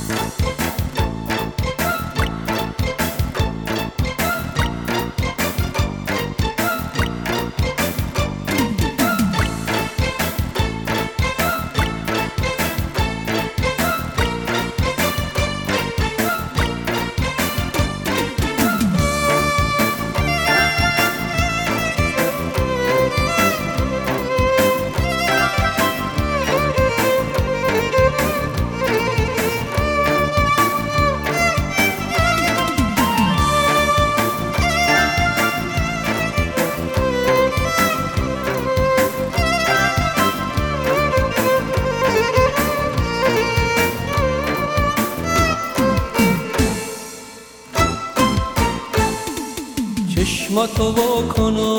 چشماتو بکن و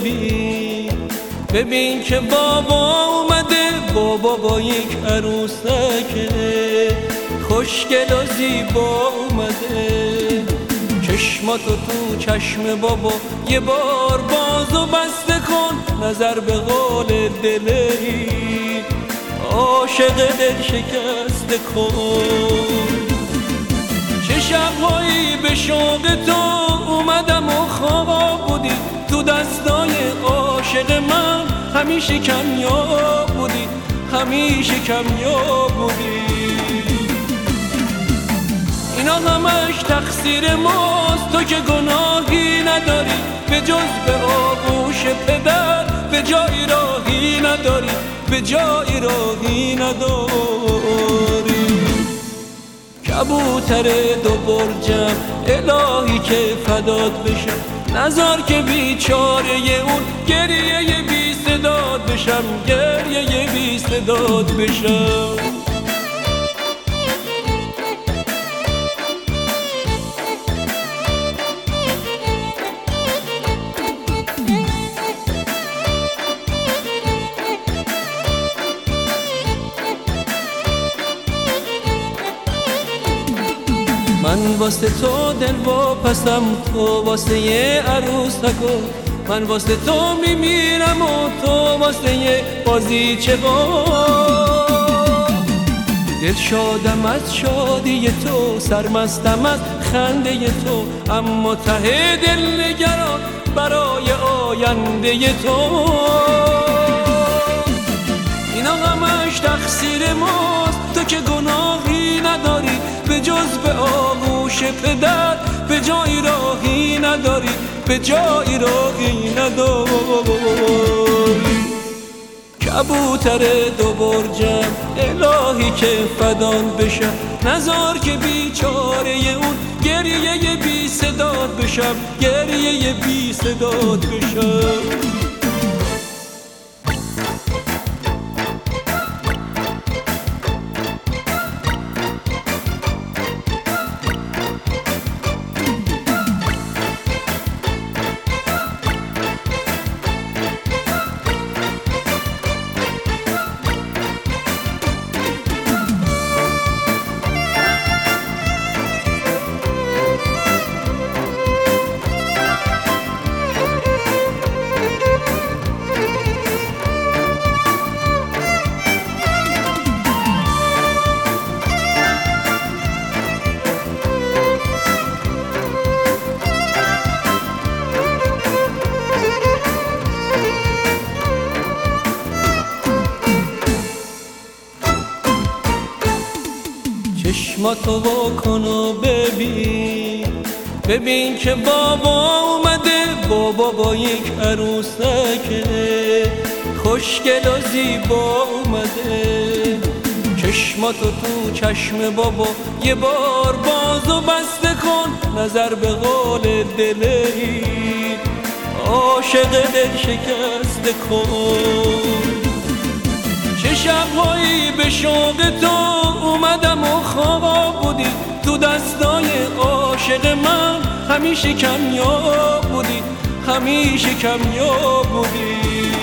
ببین که بابا اومده، بابا با یک عروسک خوشگل و زیبا اومده. چشماتو تو چشم بابا یه بار باز و بسته کن، نظر به قول دلی عاشق دل شکسته کن. چه شبهایی به شوق تو اومدم و خواب بودی، تو دستای عاشق من همیشه کمیاب بودی، همیشه کمیاب بودی. اینا همش تقصیر ماست، تو که گناهی نداری به جز به آغوش پدر، به جایی راهی نداری، به جایی راهی نداری. کبوتر دو برجم الهی که فدات بشم، نذار که بیچاره اون گریه بی صدات بشم، گریه بی صدات بشم. من واسه تو دل واپسم، تو واسه یه عروسکو، من واسه تو میمیرم و تو واسه یه بازیچه دل شادم از شادی تو، سرمستم از خنده تو، اما ته دل نگران برای آینده تو. اینا همش تقصیر ماست، تو که گناهی نداری به جز به آغوش پدر، به جایی راهی نداری، به جایی راهی نداری. کبوتر دو برجم الهی که فدان بشم، نذار که بیچاره اون گریه بی صدات بشم، گریه بی صدات بشم. چشماتو بکن و ببین که بابا اومده، بابا با یک عروسک خوشگل و زیبا اومده. چشماتو تو چشم بابا یه بار باز و بسته کن، نظر به قول دلی عاشق دل شکسته کن. چه شبهایی به شوق تو اومدم و خواب بودی، تو دستای عاشق من همیشه کمیاب بودی، همیشه کمیاب بودی.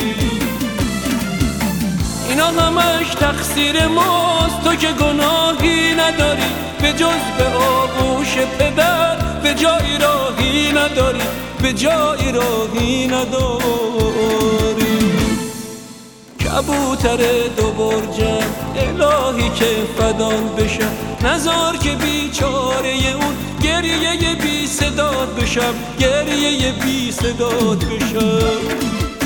اینا همش تقصیر ماست، تو که گناهی نداری به جز به آغوش پدر، به جایی راهی نداری، به جایی راهی نداری. کبوتر دو برجم الهی که فدان بشم نزار که بیچاره اون گریه بی صداد بشم گریه بی صداد بشم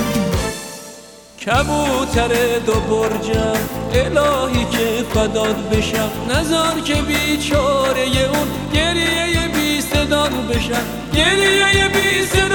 کبوتر دو برجم الهی که فداد بشم نزار که بیچاره اون گریه بی صداد بشم گریه بی صداد